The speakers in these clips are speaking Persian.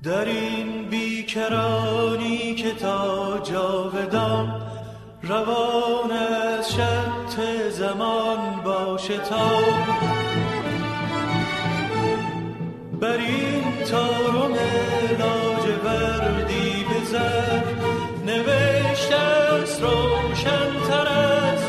در این بیکرانی که تا جاودان روان از شط زمان باشه، تا بر این تارم لاجوردی بزر نوشته است روشن تر از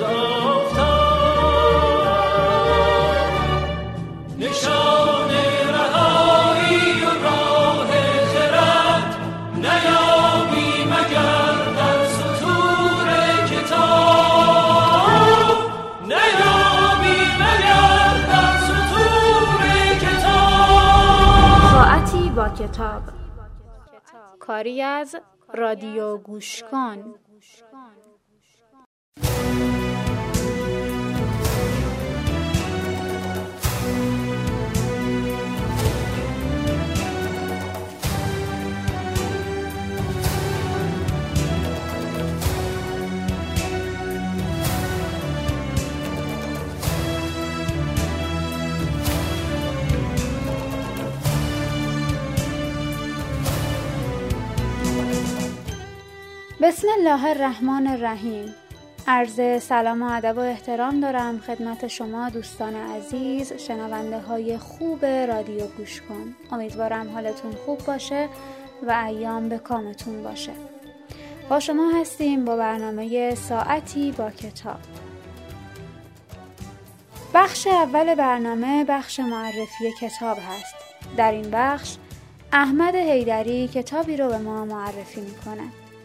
آفتاب، نشان رهایی و راه خرد نیابی مگر در سطور کتاب، نیابی مگر در سطور کتاب. ساعتی با کتاب، کاری از رادیو گوش کن. بسم الله الرحمن الرحیم. عرض سلام و ادب و احترام دارم خدمت شما دوستان عزیز، شنونده های خوب رادیو گوش کن. امیدوارم حالتون خوب باشه و ایام به کامتون باشه. با شما هستیم با برنامه ساعتی با کتاب. بخش اول برنامه بخش معرفی کتاب هست. در این بخش احمد حیدری کتابی رو به ما معرفی میکنه.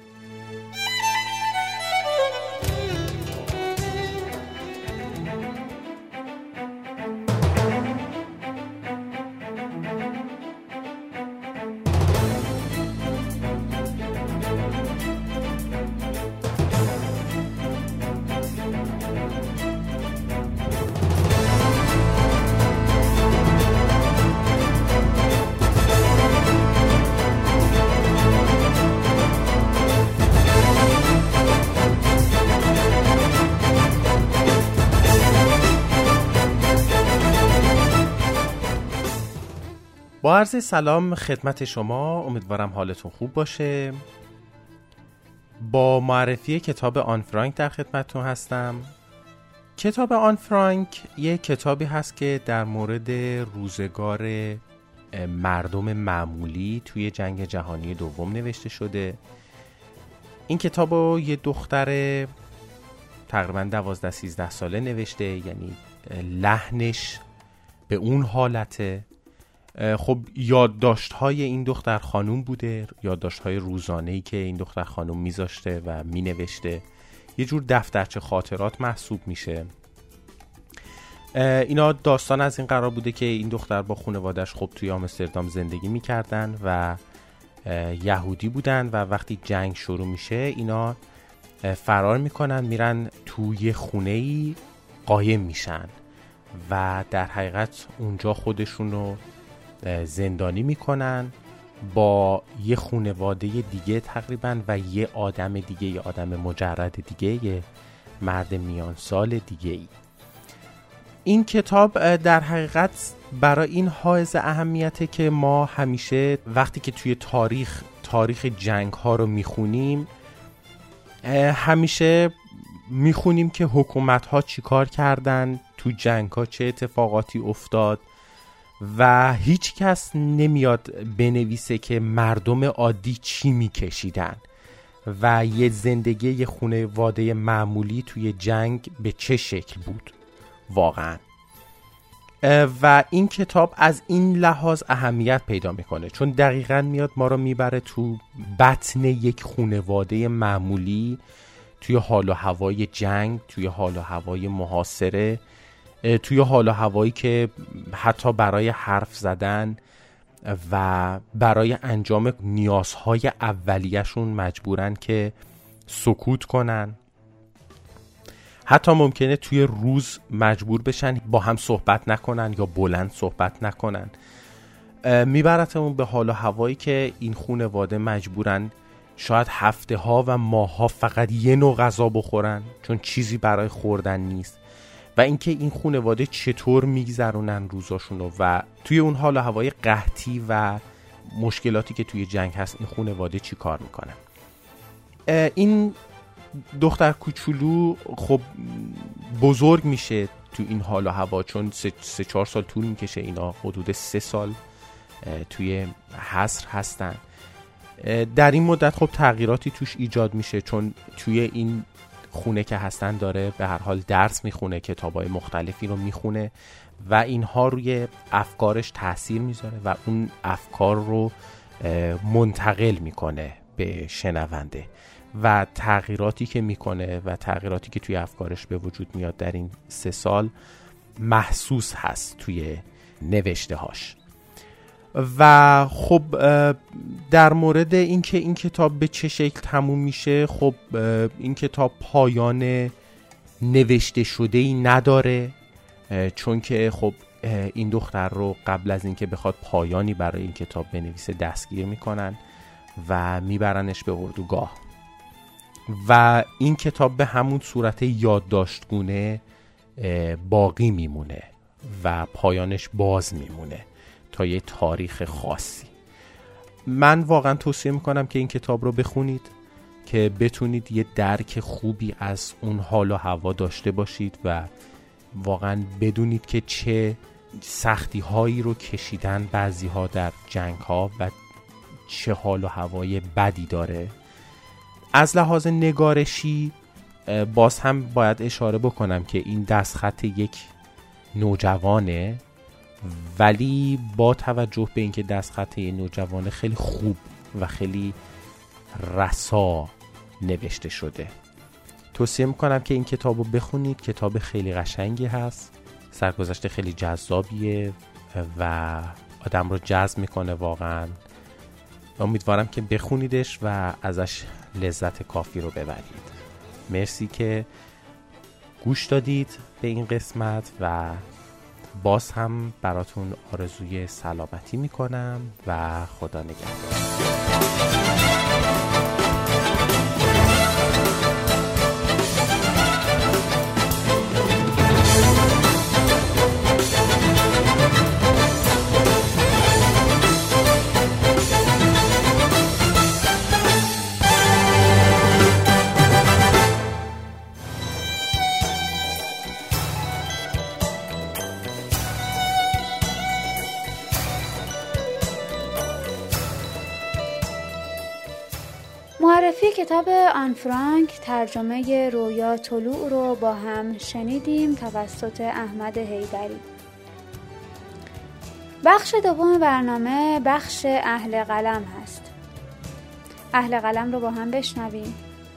با عرض سلام خدمت شما، امیدوارم حالتون خوب باشه. با معرفی کتاب آن فرانک در خدمتتون هستم. کتاب آن فرانک یک کتابی هست که در مورد روزگار مردم معمولی توی جنگ جهانی دوم نوشته شده. این کتاب رو یه دختر تقریبا 12-13 ساله نوشته، یعنی لحنش به اون حالته. خب یادداشت‌های این دختر خانوم بوده، یادداشت‌های روزانه‌ای که این دختر خانوم میذاشته و مینوشته، یه جور دفترچه خاطرات محسوب میشه. اینا داستان از این قرار بوده که این دختر با خانواده‌اش خب توی آمستردام زندگی میکردن و یهودی بودن و وقتی جنگ شروع میشه اینا فرار میکنن، میرن توی خونه‌ای قایم میشن و در حقیقت اونجا خودشونو زندانی میکنن با یه خانواده دیگه تقریبا و یه آدم دیگه، یه آدم مجرد دیگه، یه مرد میان سال دیگه ای. این کتاب در حقیقت برای این حائز اهمیته که ما همیشه وقتی که توی تاریخ جنگ ها رو میخونیم، همیشه میخونیم که حکومت ها چی کار کردن تو جنگ ها، چه اتفاقاتی افتاد و هیچ کس نمیاد بنویسه که مردم عادی چی میکشیدن و یه زندگی یه خانواده معمولی توی جنگ به چه شکل بود واقعا. و این کتاب از این لحاظ اهمیت پیدا میکنه چون دقیقاً میاد ما رو میبره تو بطن یک خانواده معمولی، توی حال و هوای جنگ، توی حال و هوای محاصره، توی حال و هوایی که حتی برای حرف زدن و برای انجام نیازهای اولیه‌شون مجبورن که سکوت کنن. حتی ممکنه توی روز مجبور بشن با هم صحبت نکنن یا بلند صحبت نکنن. میبرتمون به حال و هوایی که این خانواده مجبورن شاید هفته ها و ماه ها فقط یه نوع غذا بخورن چون چیزی برای خوردن نیست و اینکه این خانواده چطور میگذرونن روزاشونو و توی اون حال و هوای قحطی و مشکلاتی که توی جنگ هست این خانواده چی کار میکنن. این دختر کوچولو خب بزرگ میشه تو این حال و هوا، چون 3-4 سال طول میکشه، اینا حدود 3 سال توی حصر هستن. در این مدت خب تغییراتی توش ایجاد میشه، چون توی این خونه که هستن داره به هر حال درس میخونه، کتابای مختلفی رو میخونه و اینها روی افکارش تاثیر میذاره و اون افکار رو منتقل میکنه به شنونده و تغییراتی که میکنه و تغییراتی که توی افکارش به وجود میاد در این 3 سال محسوس هست توی نوشته هاش. و خب در مورد اینکه این کتاب به چه شکل تموم میشه، خب این کتاب پایان نوشته شده‌ای نداره، چون که خب این دختر رو قبل از اینکه بخواد پایانی برای این کتاب بنویسه دستگیر میکنن و میبرنش به اردوگاه و این کتاب به همون صورت یادداشتگونه باقی میمونه و پایانش باز میمونه تا یه تاریخ خاصی. من واقعا توصیه میکنم که این کتاب رو بخونید که بتونید یه درک خوبی از اون حال و هوا داشته باشید و واقعا بدونید که چه سختی هایی رو کشیدن بعضی ها در جنگ ها و چه حال و هوای بدی داره. از لحاظ نگارشی باز هم باید اشاره بکنم که این دستخط یک نوجوانه، ولی با توجه به اینکه دستخط یک نوجوانه خیلی خوب و خیلی رسا نوشته شده. توصیه میکنم که این کتاب رو بخونید. کتاب خیلی قشنگی هست، سرگذشت خیلی جذابیه و آدم رو جذب میکنه واقعا. امیدوارم که بخونیدش و ازش لذت کافی رو ببرید. مرسی که گوش دادید به این قسمت و باز هم براتون آرزوی سلامتی میکنم و خدا نگهدار. معرفی کتاب آن فرانک ترجمه رویا طلوع رو با هم شنیدیم توسط احمد حیدری. بخش دوم برنامه بخش اهل قلم هست. اهل قلم رو با هم بشنویم.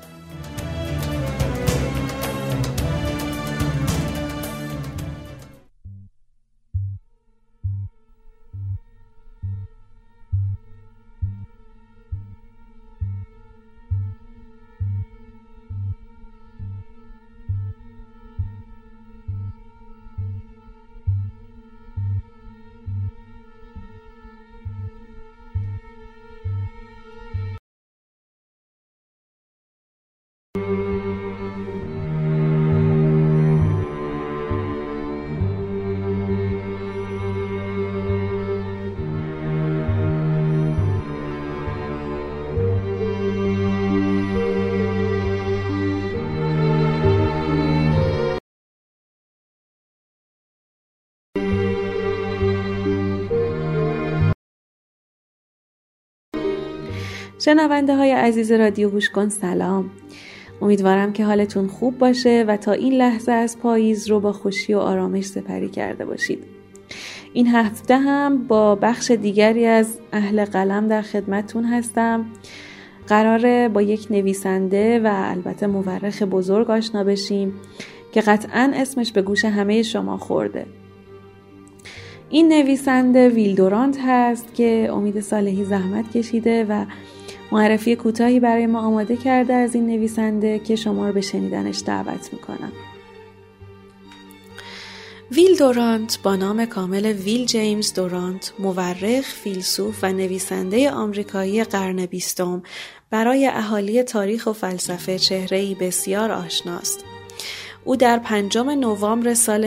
شنونده های عزیز رادیو گوش کن سلام. امیدوارم که حالتون خوب باشه و تا این لحظه از پاییز رو با خوشی و آرامش سپری کرده باشید. این هفته هم با بخش دیگری از اهل قلم در خدمتون هستم. قراره با یک نویسنده و البته مورخ بزرگ آشنا بشیم که قطعاً اسمش به گوش همه شما خورده. این نویسنده ویل دورانت هست که امید صالحی زحمت کشیده و معرفی کوتاهی برای ما آماده کرده از این نویسنده که شما رو به شنیدنش دعوت میکنم. ویل دورانت با نام کامل ویل جیمز دورانت، مورخ، فیلسوف و نویسنده آمریکایی قرن 20 برای اهالی تاریخ و فلسفه چهره‌ای بسیار آشناست. او در 5 نوامبر سال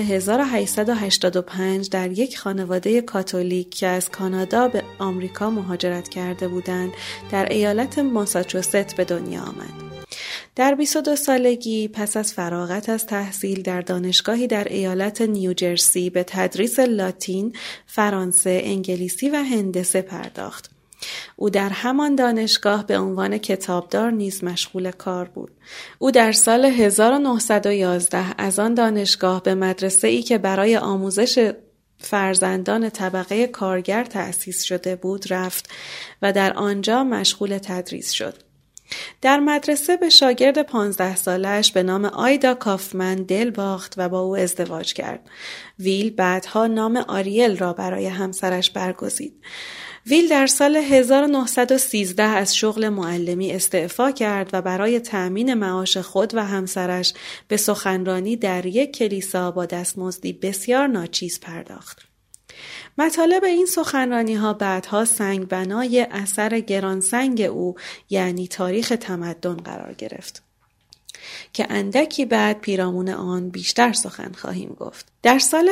1885 در یک خانواده کاتولیک که از کانادا به آمریکا مهاجرت کرده بودند در ایالت ماساچوست به دنیا آمد. در 22 سالگی پس از فراغت از تحصیل در دانشگاهی در ایالت نیوجرسی به تدریس لاتین، فرانسه، انگلیسی و هندسه پرداخت. او در همان دانشگاه به عنوان کتابدار نیز مشغول کار بود. او در سال 1911 از آن دانشگاه به مدرسه‌ای که برای آموزش فرزندان طبقه کارگر تأسیس شده بود رفت و در آنجا مشغول تدریس شد. در مدرسه به شاگرد 15 سالش به نام آیدا کافمن دل باخت و با او ازدواج کرد. ویل بعدها نام آریل را برای همسرش برگزید. ویل در سال 1913 از شغل معلمی استعفا کرد و برای تأمین معاش خود و همسرش به سخنرانی در یک کلیسا با دستمزدی بسیار ناچیز پرداخت. مطالب این سخنرانی‌ها بعدها سنگبنای اثر گرانسنگ او یعنی تاریخ تمدن قرار گرفت که اندکی بعد پیرامون آن بیشتر سخن خواهیم گفت. در سال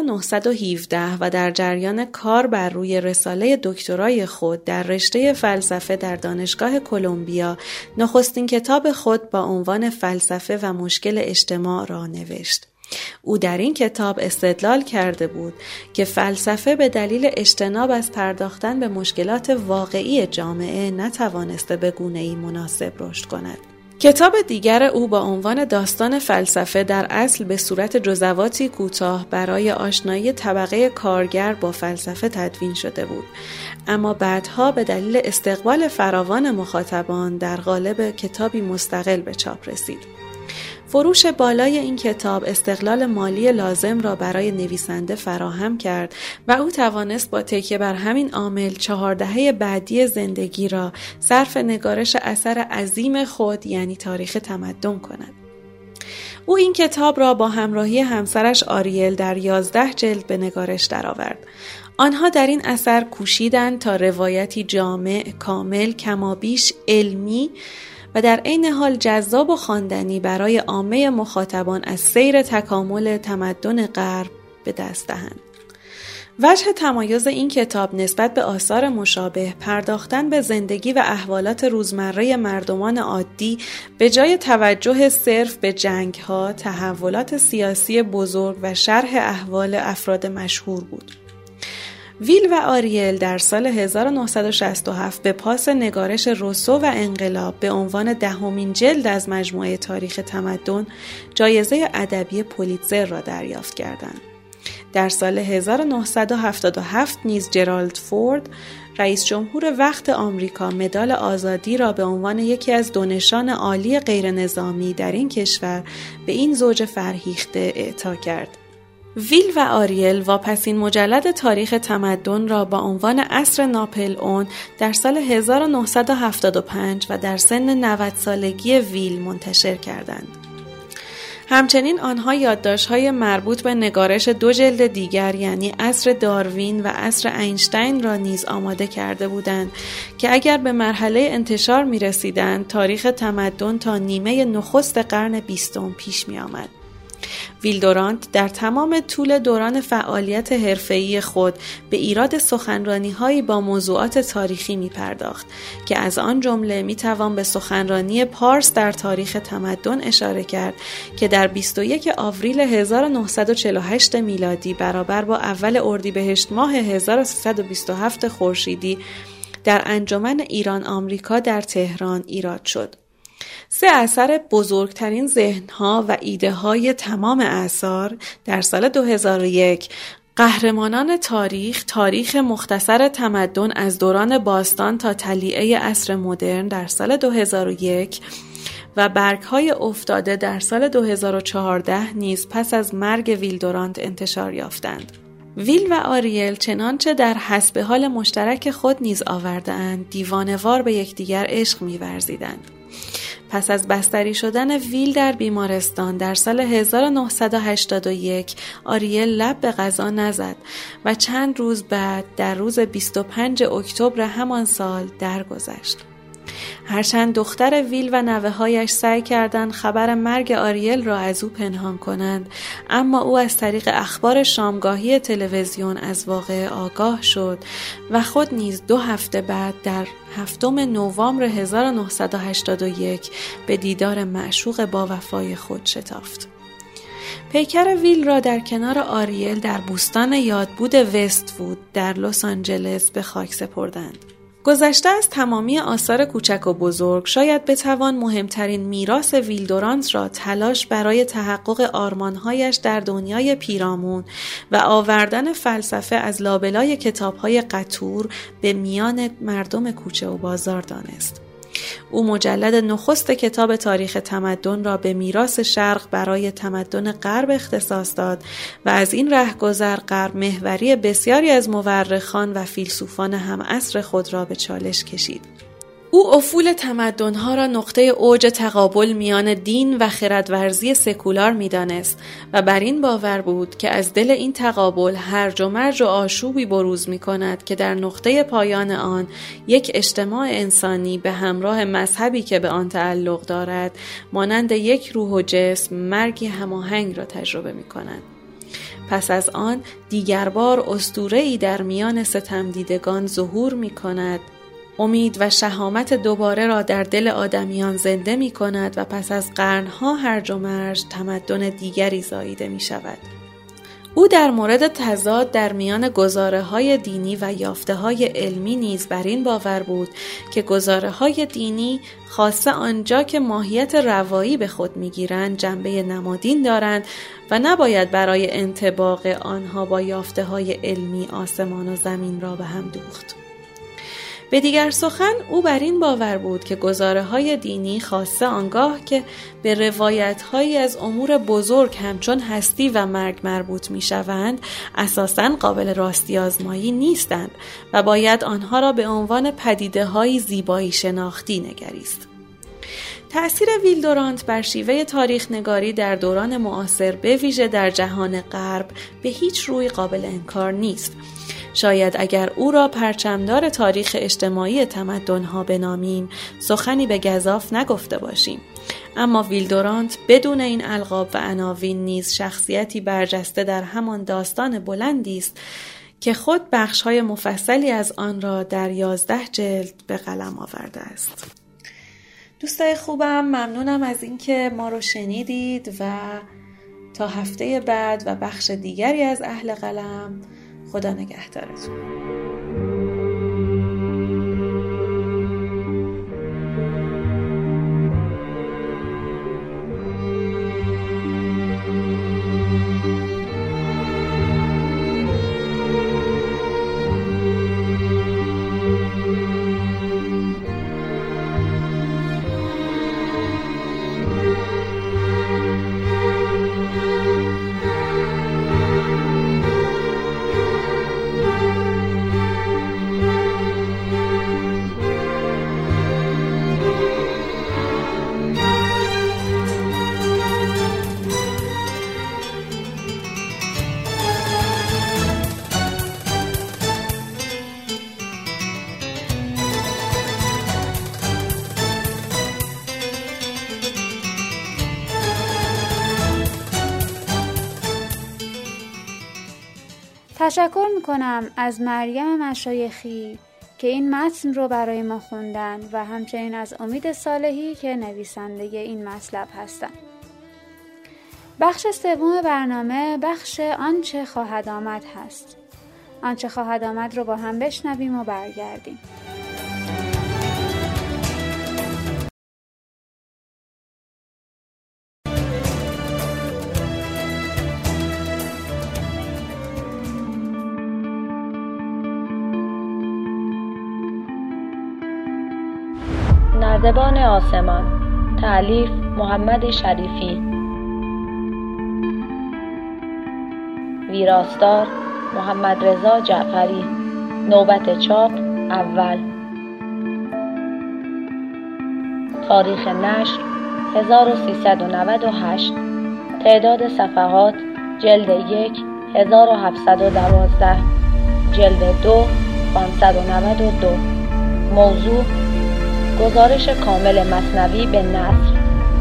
1917 و در جریان کار بر روی رساله دکترای خود در رشته فلسفه در دانشگاه کلمبیا نخستین کتاب خود با عنوان فلسفه و مشکل اجتماع را نوشت. او در این کتاب استدلال کرده بود که فلسفه به دلیل اجتناب از پرداختن به مشکلات واقعی جامعه نتوانسته به گونه‌ای مناسب رشد کند. کتاب دیگر او با عنوان داستان فلسفه در اصل به صورت جزواتی کوتاه برای آشنایی طبقه کارگر با فلسفه تدوین شده بود، اما بعدها به دلیل استقبال فراوان مخاطبان در قالب کتابی مستقل به چاپ رسید. فروش بالای این کتاب استقلال مالی لازم را برای نویسنده فراهم کرد و او توانست با تکیه بر همین عامل 4 دهه بعدی زندگی را صرف نگارش اثر عظیم خود یعنی تاریخ تمدن کند. او این کتاب را با همراهی همسرش آریل در 11 جلد به نگارش درآورد. آنها در این اثر کوشیدند تا روایتی جامع، کامل، کمابیش علمی و در عین حال جذاب و خواندنی برای عامه مخاطبان از سیر تکامل تمدن غرب به دست دهند. وجه تمایز این کتاب نسبت به آثار مشابه پرداختن به زندگی و احوالات روزمره مردمان عادی به جای توجه صرف به جنگ‌ها، تحولات سیاسی بزرگ و شرح احوال افراد مشهور بود. ویل و آریل در سال 1967 به پاس نگارش روسو و انقلاب به عنوان 10مین جلد از مجموعه تاریخ تمدن جایزه ادبی پولیتزر را دریافت کردند. در سال 1977 نیز جرالد فورد رئیس جمهور وقت آمریکا مدال آزادی را به عنوان یکی از 2 نشان عالی غیر نظامی در این کشور به این زوج فرهیخته اعطا کرد. ویل و آریل واپسین مجلد تاریخ تمدن را با عنوان عصر ناپل اون در سال 1975 و در سن 90 سالگی ویل منتشر کردند. همچنین آنها یادداشت‌های مربوط به نگارش 2 جلد دیگر یعنی عصر داروین و عصر اینشتین را نیز آماده کرده بودند که اگر به مرحله انتشار می‌رسیدند تاریخ تمدن تا نیمه نخست قرن 20 پیش می‌آمد. ویل دورانت در تمام طول دوران فعالیت حرفه‌ای خود به ایراد سخنرانی‌هایی با موضوعات تاریخی می‌پرداخت که از آن جمله می‌توان به سخنرانی پارس در تاریخ تمدن اشاره کرد که در 21 آوریل 1948 میلادی برابر با اول اردیبهشت ماه 1327 خورشیدی در انجمن ایران آمریکا در تهران ایراد شد. 3 اثر بزرگترین ذهن‌ها و ایده‌های تمام اعصار در سال 2001 قهرمانان تاریخ، تاریخ مختصر تمدن از دوران باستان تا طلیعه عصر مدرن در سال 2001 و برگ‌های افتاده در سال 2014 نیز پس از مرگ ویل دورانت انتشار یافتند. ویل و آریل چنانچه در حسب حال مشترک خود نیز آورده‌اند دیوانه‌وار به یکدیگر عشق می‌ورزیدند. پس از بستری شدن ویل در بیمارستان در سال 1981 آریل لب به غذا نزد و چند روز بعد در روز 25 اکتبر همان سال درگذشت. هرچند دختر ویل و نوه‌هایش سعی کردند خبر مرگ آریل را از او پنهان کنند، اما او از طریق اخبار شامگاهی تلویزیون از واقعه آگاه شد و خود نیز 2 هفته بعد در 7 نوامبر 1981 به دیدار معشوق با وفای خود شتافت. پیکر ویل را در کنار آریل در بوستان یادبود وست‌وود در لس آنجلس به خاک سپردند. گذشته از تمامی آثار کوچک و بزرگ، شاید بتوان مهمترین میراث ویل دورانت را تلاش برای تحقق آرمانهایش در دنیای پیرامون و آوردن فلسفه از لابلای کتابهای قطور به میان مردم کوچه و بازار دانست. او مجلد نخست کتاب تاریخ تمدن را به میراث شرق برای تمدن غرب اختصاص داد و از این رهگذر غرب محوری بسیاری از مورخان و فیلسوفان همعصر خود را به چالش کشید. او افول تمدن‌ها را نقطه اوج تقابل میان دین و خردورزی سکولار می‌دانست و بر این باور بود که از دل این تقابل هرج و مرج و آشوبی بروز می‌کند که در نقطه پایان آن یک اجتماع انسانی به همراه مذهبی که به آن تعلق دارد مانند یک روح و جسم مرگی هماهنگ را تجربه می‌کند. پس از آن دیگر بار اسطوره‌ای در میان ستمدیدگان ظهور می‌کند، امید و شهامت دوباره را در دل آدمیان زنده می کند و پس از قرنها هرج و مرج تمدن دیگری زاییده می شود. او در مورد تضاد در میان گزاره‌های دینی و یافته‌های علمی نیز بر این باور بود که گزاره‌های دینی خاصه آنجا که ماهیت روایی به خود می‌گیرند جنبه نمادین دارند و نباید برای انطباق آنها با یافته‌های علمی آسمان و زمین را به هم دوخت. به دیگر سخن او بر این باور بود که گزاره‌های دینی خاصه آنگاه که به روایت‌هایی از امور بزرگ همچون هستی و مرگ مربوط می‌شوند اساساً قابل راستی آزمایی نیستند و باید آنها را به عنوان پدیده‌های زیبایی شناختی نگریست. تأثیر ویل دورانت بر شیوه تاریخ نگاری در دوران معاصر به ویژه در جهان غرب به هیچ روی قابل انکار نیست. شاید اگر او را پرچمدار تاریخ اجتماعی تمدن‌ها بنامیم سخنی به گزاف نگفته باشیم، اما ویل دورانت بدون این القاب و عناوین نیز شخصیتی برجسته در همان داستان بلندی است که خود بخش‌های مفصلی از آن را در 11 جلد به قلم آورده است. دوستای خوبم، ممنونم از اینکه ما رو شنیدید و تا هفته بعد و بخش دیگری از اهل قلم، خدا نگهدارتون. تشکر میکنم از مریم مشایخی که این متن رو برای ما خوندن و همچنین از امید صالحی که نویسنده این مطلب هستن. بخش سوم برنامه بخش آنچه خواهد آمد هست. آنچه خواهد آمد رو با هم بشنویم و برگردیم. نردبان آسمان، تألیف محمد شریفی، ویراستار محمد رضا جعفری، نوبت چاپ اول، تاریخ نشر 1398، تعداد صفحات جلد 1 1712، جلد 2 592، موضوع گزارش کامل مثنوی به نثر.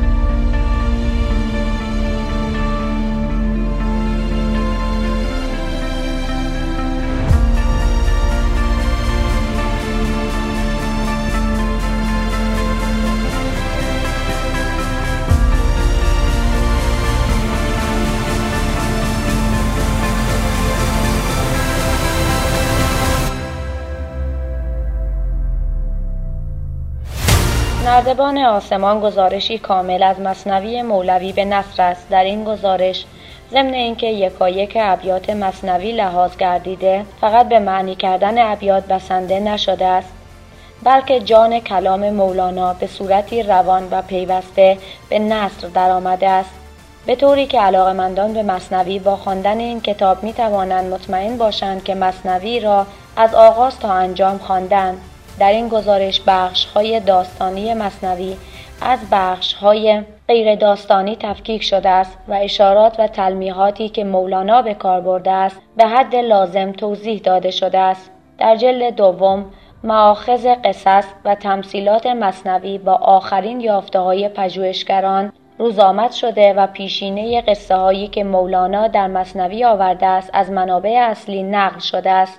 نردبان آسمان گزارشی کامل از مثنوی مولوی به نثر است. در این گزارش ضمن اینکه یکایک ابیات مثنوی لحاظ گردیده، فقط به معنی کردن ابیات بسنده نشده است، بلکه جان کلام مولانا به صورتی روان و پیوسته به نثر درآمده است، به طوری که علاقه‌مندان به مثنوی با خواندن این کتاب می توانند مطمئن باشند که مثنوی را از آغاز تا انجام خواندند. در این گزارش بخش‌های داستانی مثنوی از بخش‌های غیر داستانی تفکیک شده است و اشارات و تلمیحاتی که مولانا به کار برده است به حد لازم توضیح داده شده است. در جلد دوم مآخذ قصص و تمثیلات مثنوی با آخرین یافته‌های پژوهشگران روزآمد شده و پیشینه قصه‌هایی که مولانا در مثنوی آورده است از منابع اصلی نقل شده است.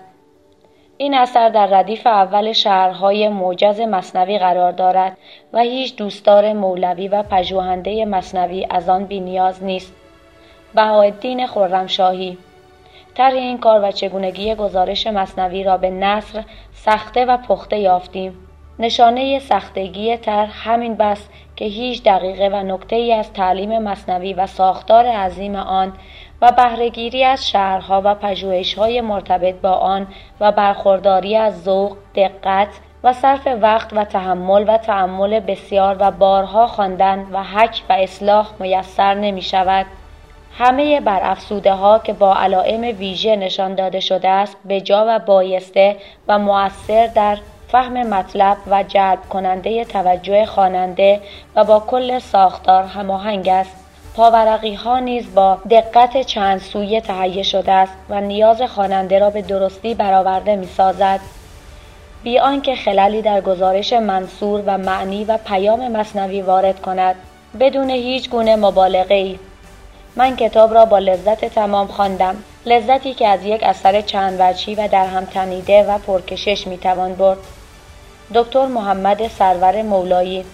این اثر در ردیف اول شرح‌های موجز مثنوی قرار دارد و هیچ دوستدار مولوی و پژوهنده مثنوی از آن بی‌نیاز نیست. بهاءالدین خرمشاهی. طرح این کار و چگونگی گزارش مثنوی را به نثر سخته و پخته یافتیم. نشانه سختگی طرح همین بس که هیچ دقیقه و نکته‌ای از تعلیم مثنوی و ساختار عظیم آن و بهره‌گیری از شرح‌ها و پژوهش‌های مرتبط با آن و برخورداری از ذوق، دقت و صرف وقت و تأمل بسیار و بارها خواندن و حک و اصلاح میسر نمی‌شود. همه برافزوده‌ها که با علائم ویژه نشان داده شده است به جا و بایسته و مؤثر در فهم مطلب و جلب کننده توجه خواننده و با کل ساختار هماهنگ است. پاورقی ها نیز با دقت چند سویه تهیه شده است و نیاز خواننده را به درستی برآورده می سازد. بی آنکه خللی در گزارش منصور و معنی و پیام مثنوی وارد کند، بدون هیچ گونه مبالغه‌ای. من کتاب را با لذت تمام خواندم، لذتی که از یک اثر چند وجهی و در هم تنیده و پرکشش می توان برد. دکتر محمد سرور مولایی.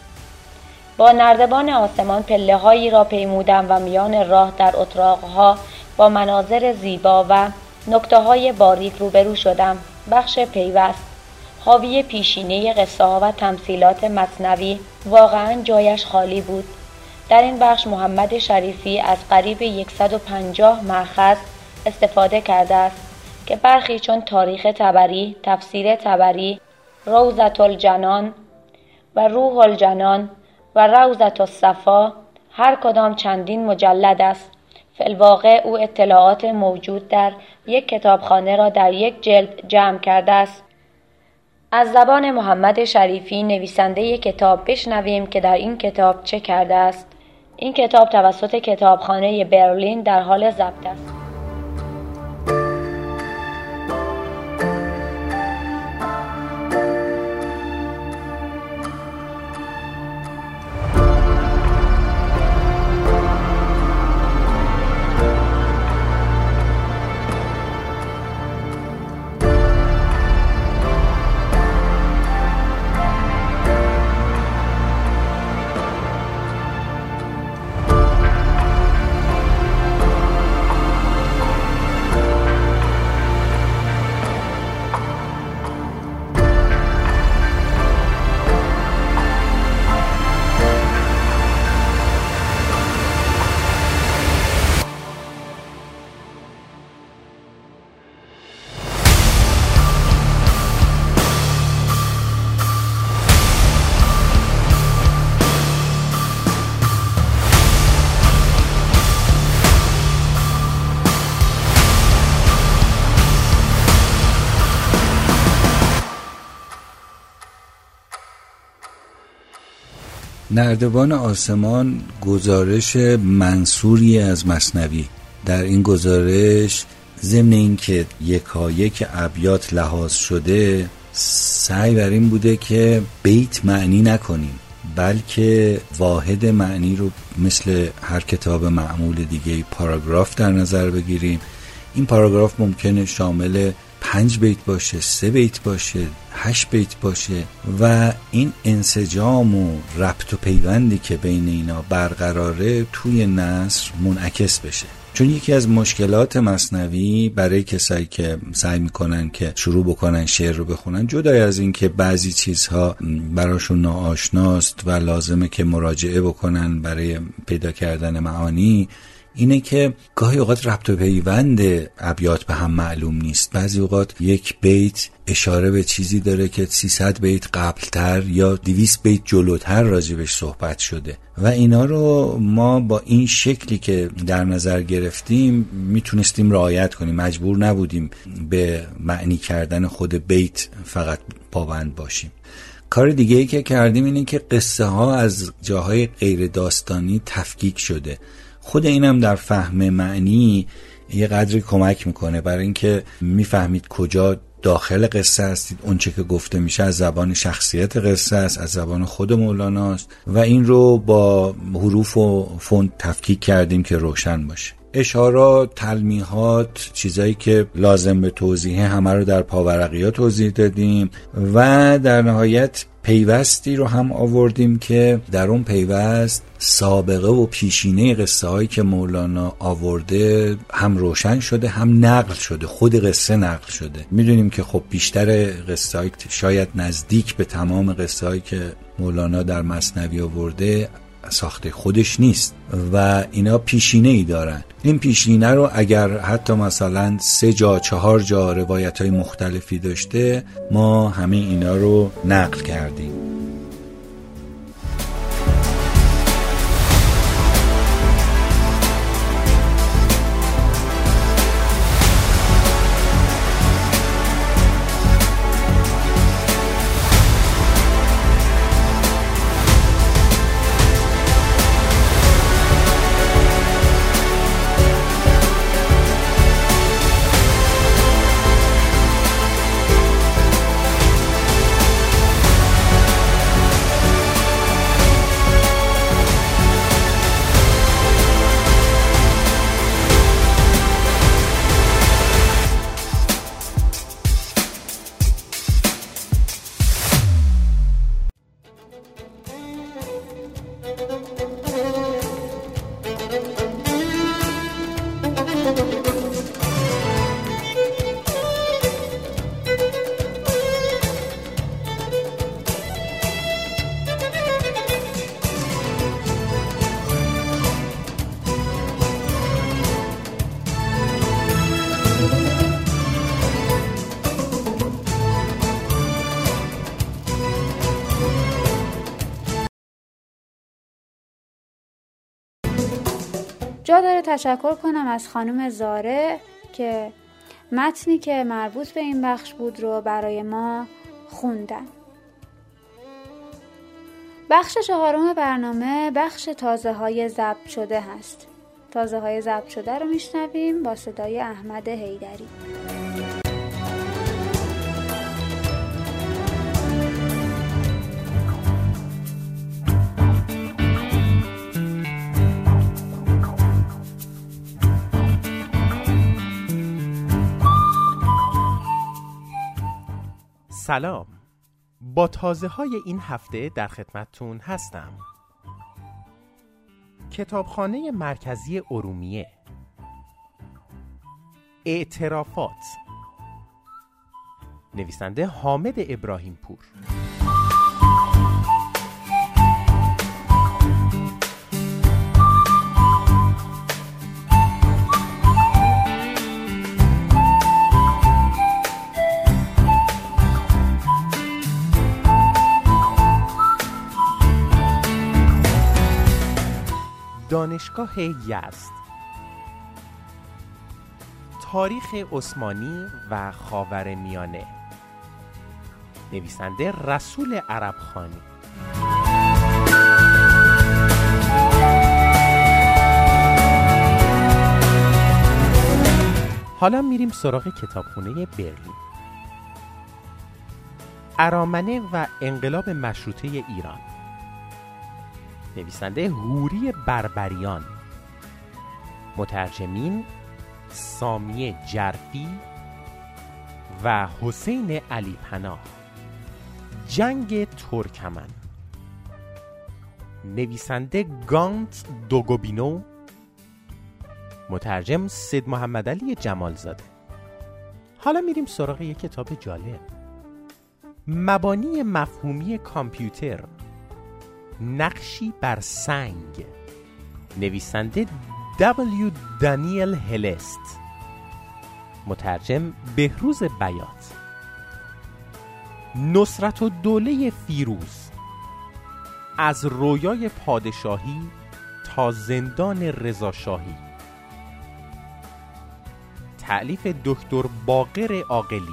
با نردبان آسمان پله‌هایی را پیمودم و میان راه در اتراق‌ها با مناظر زیبا و نکته‌های باریک روبرو شدم. بخش پیوست حاوی پیشینه قصه‌ها و تمثیلات مثنوی واقعاً جایش خالی بود. در این بخش محمد شریفی از قریب 150 مأخذ استفاده کرده است که برخی چون تاریخ طبری، تفسیر طبری، روضة الجنان و روح الجنان و روضة الصفا هر کدام چندین مجلد است. فی الواقع او اطلاعات موجود در یک کتابخانه را در یک جلد جمع کرده است. از زبان محمد شریفی نویسنده کتاب بشنویم که در این کتاب چه کرده است. این کتاب توسط کتابخانه برلین در حال ضبط است. نردبان آسمان گزارش منصوری از مثنوی. در این گزارش ضمن اینکه یکایک ابیات لحاظ شده، سعی بر این بوده که بیت معنی نکنیم، بلکه واحد معنی رو مثل هر کتاب معمول دیگه پاراگراف در نظر بگیریم. این پاراگراف ممکنه شامل 5 بیت باشه، 3 بیت باشه، 8 بیت باشه و این انسجام و ربط و پیوندی که بین اینا برقراره توی نثر منعکس بشه. چون یکی از مشکلات مثنوی برای کسایی که سعی میکنن که شروع بکنن شعر رو بخونن، جدای از این که بعضی چیزها براشون ناآشناست و لازمه که مراجعه بکنن برای پیدا کردن معانی، اینه که گاهی اوقات ربط و پیوند ابیات به هم معلوم نیست. بعضی اوقات یک بیت اشاره به چیزی داره که 300 بیت قبلتر یا 200 بیت جلوتر راجبش صحبت شده و اینا رو ما با این شکلی که در نظر گرفتیم میتونستیم رعایت کنیم، مجبور نبودیم به معنی کردن خود بیت فقط پابند باشیم. کار دیگه ای که کردیم اینه که قصه ها از جاهای غیر داستانی تفکیک شده. خود اینم در فهم معنی یه قدری کمک میکنه، برای اینکه میفهمید کجا داخل قصه هستید. اون چه که گفته میشه از زبان شخصیت قصه است، از زبان خود مولاناست و این رو با حروف و فونت تفکیک کردیم که روشن باشه. اشارات، تلمیحات، چیزایی که لازم به توضیحه همه رو در پاورقی‌ها توضیح دادیم و در نهایت پیوستی رو هم آوردیم که در اون پیوست سابقه و پیشینه قصه هایی که مولانا آورده هم روشن شده، هم نقل شده، خود قصه نقل شده. میدونیم که خب بیشتر قصه هایی شاید نزدیک به تمام قصه هایی که مولانا در مثنوی آورده ساخته خودش نیست و اینا پیشینه ای دارن. این پیشینه رو اگر حتی مثلا 3 جا 4 جا روایت های مختلفی داشته، ما همه اینا رو نقل کردیم. جا داره تشکر کنم از خانم زاره که متنی که مربوط به این بخش بود رو برای ما خوندن. بخش 4 برنامه بخش تازه های ضبط شده هست. تازه های ضبط شده رو میشنویم با صدای احمد حیدری. سلام، با تازه های این هفته در خدمتتون هستم. کتابخانه مرکزی ارومیه، اعترافات، نویسنده حامد ابراهیم پور. دانشگاه یزد، تاریخ عثمانی و خاورمیانه، نویسنده رسول عربخانی. حالا میریم سراغ کتابخونه برلین. ارامنه و انقلاب مشروطه ایران. نویسنده حوری بربریان. مترجمین سامی جرفی و حسین علی پناه. جنگ ترکمن. نویسنده گانت دوگوبینو. مترجم سید محمد علی جمالزاده. حالا میریم سراغ یک کتاب جالب. مبانی مفهومی کامپیوتر، نقشی بر سنگ. نویسنده دبلیو دانیل هلست. مترجم بهروز بیات. نصرت الدوله فیروز، از رویای پادشاهی تا زندان رضاشاهی. تألیف دکتر باقر عاقلی.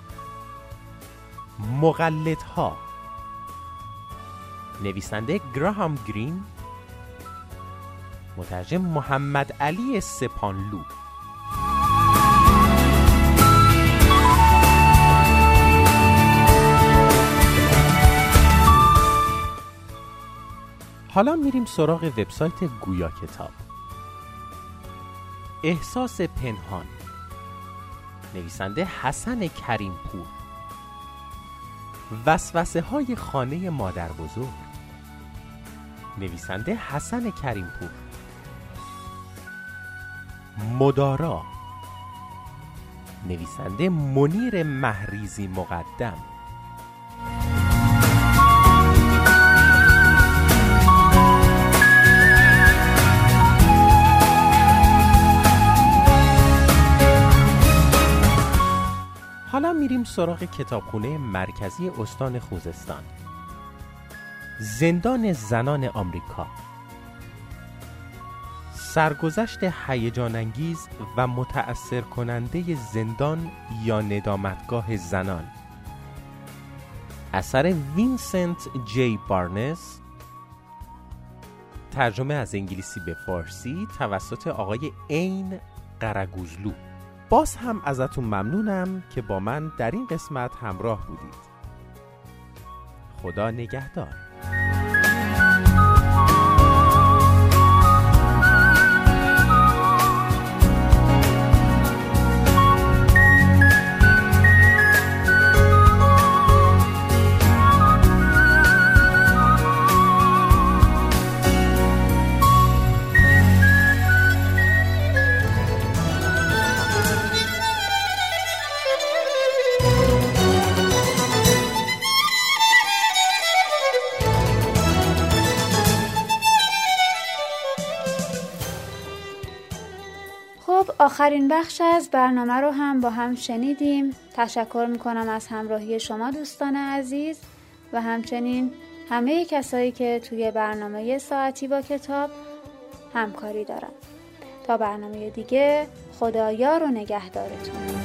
مقلدها. نویسنده گراهام گرین. مترجم محمد علی سپانلو. حالا میریم سراغ وبسایت گویا کتاب. احساس پنهان. نویسنده حسن کریم پور. وسوسه های خانه مادر بزرگ. نویسنده حسن کریم پور. مدارا. نویسنده منیر مهریزی مقدم. حالا میریم سراغ کتابخونه مرکزی استان خوزستان. زندان زنان آمریکا. سرگذشت هیجان انگیز و متأثر کننده زندان یا ندامتگاه زنان. اثر وینسنت جی بارنز. ترجمه از انگلیسی به فارسی توسط آقای عین قرگوزلو. باز هم ازتون ممنونم که با من در این قسمت همراه بودید. خدا نگهدار. آخرین بخش از برنامه رو هم با هم شنیدیم. تشکر میکنم از همراهی شما دوستان عزیز و همچنین همه کسایی که توی برنامه ساعتی با کتاب همکاری دارن. تا برنامه دیگه، خدا یار و نگهدارتون.